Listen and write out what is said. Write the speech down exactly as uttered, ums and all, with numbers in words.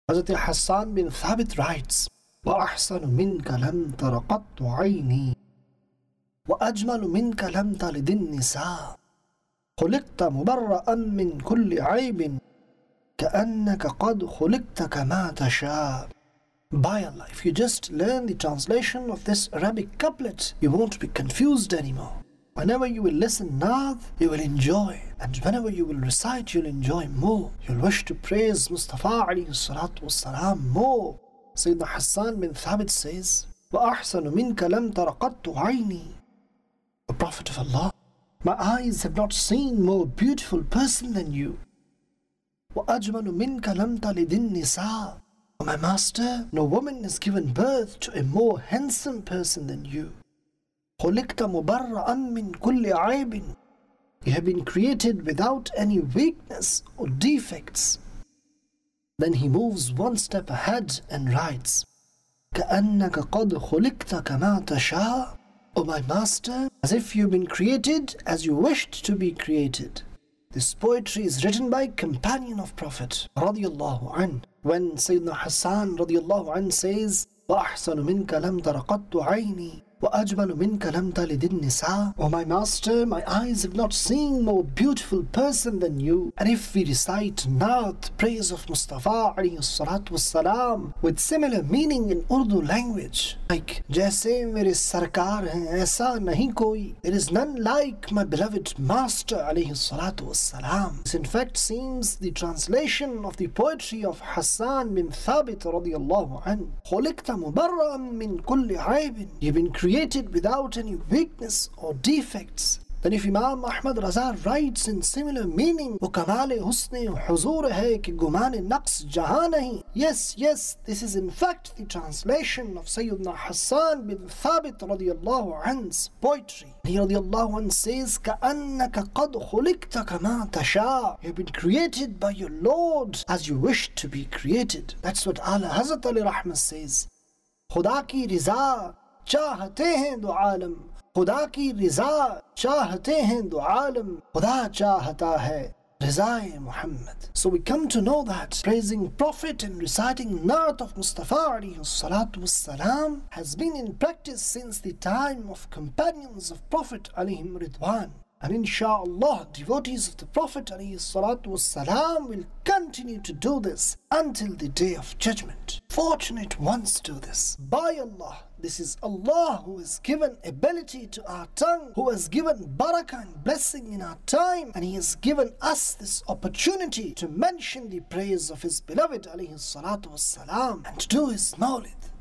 Hazrat Hassan bin Thabit writes, وَأَحْسَنُ مِنْكَ لَمْ تَرَ قَطُّ عَيْنِي وَأَجْمَلُ مِنْكَ لَمْ تَلِدِ النِّسَاءُ خُلِقْتَ مُبَرَّأً مِنْ كُلِّ عَيْبٍ كَأَنَّكَ قَدْ خُلِقْتَ كَمَا تَشَاءُ. By Allah, if you just learn the translation of this Arabic couplet, you won't be confused anymore. Whenever you will listen Naat, you will enjoy. And whenever you will recite, you'll enjoy more. You'll wish to praise Mustafa alayhi salatu wassalam more. Sayyidina Hassan bin Thabit says, وَأَحْسَنُ مِنْكَ لَمْ تَرَ قَطُّ عَيْنِي. O Prophet of Allah, my eyes have not seen more beautiful person than you. وَأَجْمَلُ مِنْكَ لَمْ تَلِدِ النِّسَاءُ. O my master, no woman has given birth to a more handsome person than you. خُلِقْتَ مُبَرَّأً مِنْ كُلِّ عَيْبٍ. You have been created without any weakness or defects. Then he moves one step ahead and writes, كَأَنَّكَ قَدْ خُلِقْتَ كَمَا تَشَاءُ. O my master, as if you've been created as you wished to be created. This poetry is written by companion of Prophet radiyallahu anh. When Sayyidina Hassan radiyallahu anh says, وَأَحْسَنُ مِنْكَ لَمْ تَرَ قَطُّ عَيْنِي وَأَجْمَلُ مِنْكَ لَمْ تَلِدِ النِّسَاءُ. O my master, my eyes have not seen more beautiful person than you. And if we recite Naat, praise of Mustafa alayhi salatu wassalam, with similar meaning in Urdu language, like Jaise mere sarkar hain, aisa nahi koi. There is none like my beloved master alayhi salatu wassalam. This in fact seems the translation of the poetry of Hassan bin Thabit radiyallahu anhu. خُلِقْتَ مُبَرَّأً مِنْ كُلِّ عَيْبٍ. You've been created without any weakness or defects. Then if Imam Ahmad Raza writes in similar meaning, वो कमाल हुस्न हुजूर है कि गुमान नक्स जहां नहीं. Yes, yes, this is in fact the translation of Sayyidina Hassan bin Thabit radiyallahu anhu's poetry. He radiyallahu anh says, كَأَنَّكَ قَدْ خُلِقْتَ كَمَا تَشَاءُ. You've been created by your Lord as you wish to be created. That's what Ala Hazrat Ali Rahmat says. खुदा की रिजा चाहते हैं दो आलम, खुदा की रिजा चाहते हैं दो आलम, खुदा चाहता है रिज़ाए Muhammad. So we come to know that praising Prophet and reciting Naat of Mustafa alayhi salatu wassalam has been in practice since the time of companions of Prophet alayhim ridwan. And inshaAllah, devotees of the Prophet ﷺ will continue to do this until the day of judgment. Fortunate ones do this. By Allah, this is Allah who has given ability to our tongue, who has given barakah and blessing in our time, and He has given us this opportunity to mention the praise of His beloved ﷺ and to do His mawlid.